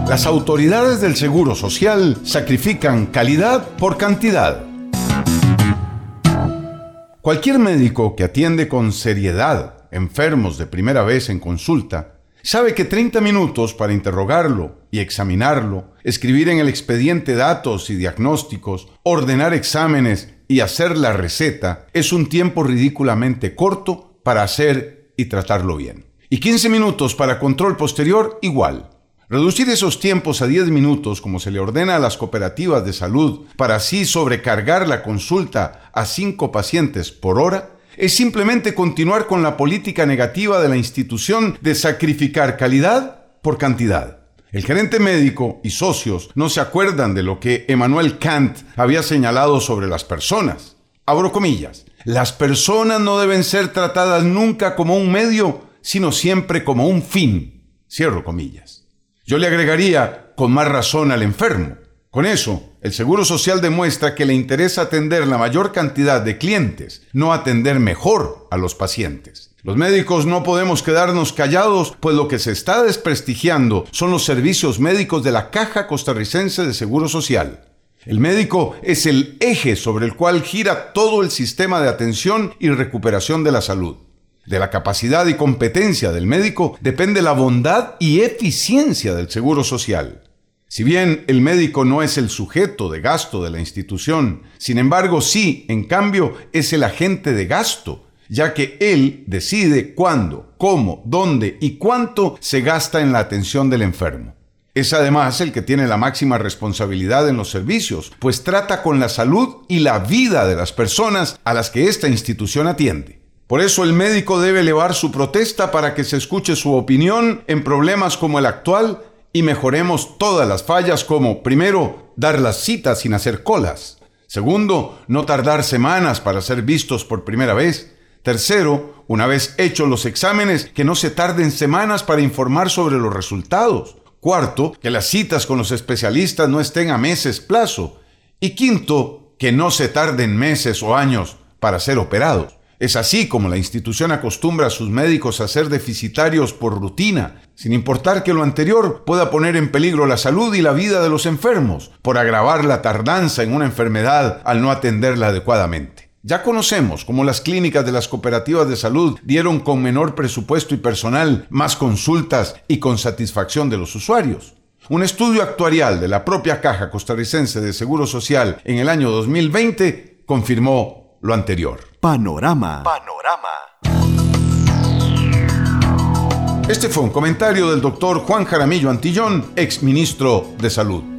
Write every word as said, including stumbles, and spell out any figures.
Las autoridades del Seguro Social sacrifican calidad por cantidad. Cualquier médico que atiende con seriedad enfermos de primera vez en consulta sabe que treinta minutos para interrogarlo y examinarlo, escribir en el expediente datos y diagnósticos, ordenar exámenes y hacer la receta es un tiempo ridículamente corto para hacer y tratarlo bien. Y quince minutos para control posterior igual. Reducir esos tiempos a diez minutos, como se le ordena a las cooperativas de salud, para así sobrecargar la consulta a cinco pacientes por hora, es simplemente continuar con la política negativa de la institución de sacrificar calidad por cantidad. El gerente médico y socios no se acuerdan de lo que Emmanuel Kant había señalado sobre las personas. Abro comillas. Las personas no deben ser tratadas nunca como un medio, sino siempre como un fin. Cierro comillas. Yo le agregaría con más razón al enfermo. Con eso, el Seguro Social demuestra que le interesa atender la mayor cantidad de clientes, no atender mejor a los pacientes. Los médicos no podemos quedarnos callados, pues lo que se está desprestigiando son los servicios médicos de la Caja Costarricense de Seguro Social. El médico es el eje sobre el cual gira todo el sistema de atención y recuperación de la salud. De la capacidad y competencia del médico depende la bondad y eficiencia del Seguro Social. Si bien el médico no es el sujeto de gasto de la institución, sin embargo sí, en cambio, es el agente de gasto, ya que él decide cuándo, cómo, dónde y cuánto se gasta en la atención del enfermo. Es además el que tiene la máxima responsabilidad en los servicios, pues trata con la salud y la vida de las personas a las que esta institución atiende. Por eso el médico debe elevar su protesta para que se escuche su opinión en problemas como el actual y mejoremos todas las fallas como, primero, dar las citas sin hacer colas. Segundo, no tardar semanas para ser vistos por primera vez. Tercero, una vez hechos los exámenes, que no se tarden semanas para informar sobre los resultados. Cuarto, que las citas con los especialistas no estén a meses plazo. Y quinto, que no se tarden meses o años para ser operados. Es así como la institución acostumbra a sus médicos a ser deficitarios por rutina, sin importar que lo anterior pueda poner en peligro la salud y la vida de los enfermos, por agravar la tardanza en una enfermedad al no atenderla adecuadamente. Ya conocemos cómo las clínicas de las cooperativas de salud dieron con menor presupuesto y personal más consultas y con satisfacción de los usuarios. Un estudio actuarial de la propia Caja Costarricense de Seguro Social en el año dos mil veinte confirmó lo anterior. Panorama. Panorama. Este fue un comentario del doctor Juan Jaramillo Antillón, exministro de Salud.